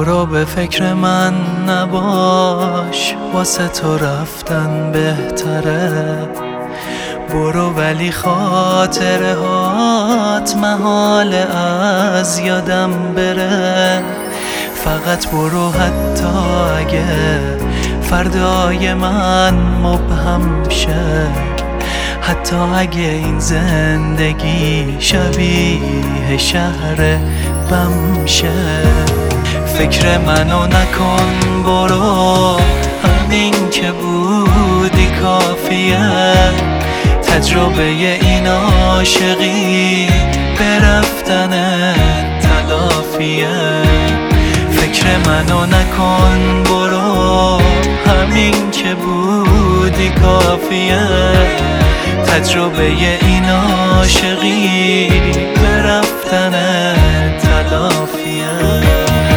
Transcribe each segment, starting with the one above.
برو به فکر من نباش، واسه تو رفتن بهتره. برو ولی خاطره هات محال از یادم بره. فقط برو حتی اگه فردای من مبهم شه، حتی اگه این زندگی شبیه شهر بم شه. فکر منو نکن، برو همین که بودی کافیه. تجربه این عاشقی به رفتن تلافیه. فکر منو نکن، برو همین که بودی کافیه. تجربه این عاشقی به رفتن تلافیه.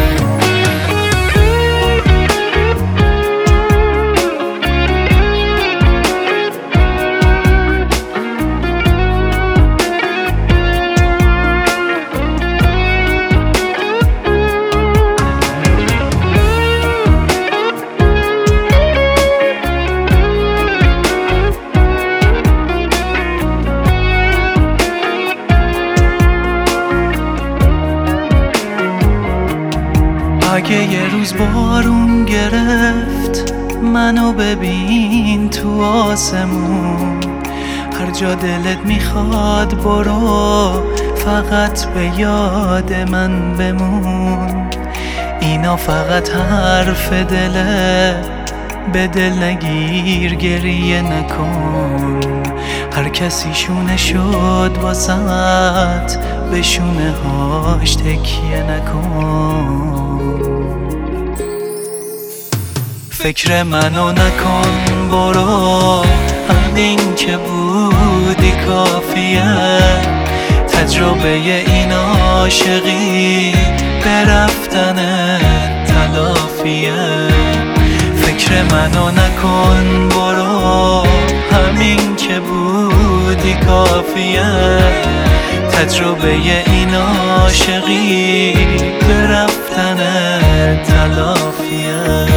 اگه یه روز بارون گرفت منو ببین تو آسمون، هر جا دلت میخواد برو، فقط به یاد من بمون. اینا فقط حرف دله، به دل نگیر گریه نکن. هر کسی شونه شد واسط، به شونه هاش تکیه نکن. فکر منو نکن، برو همین که بودی کافیه. تجربه این عاشقی به رفتن تلافیه. فکر منو نکن، برو همین که بودی کافیه. تجربه این عاشقی به رفتن تلافیه.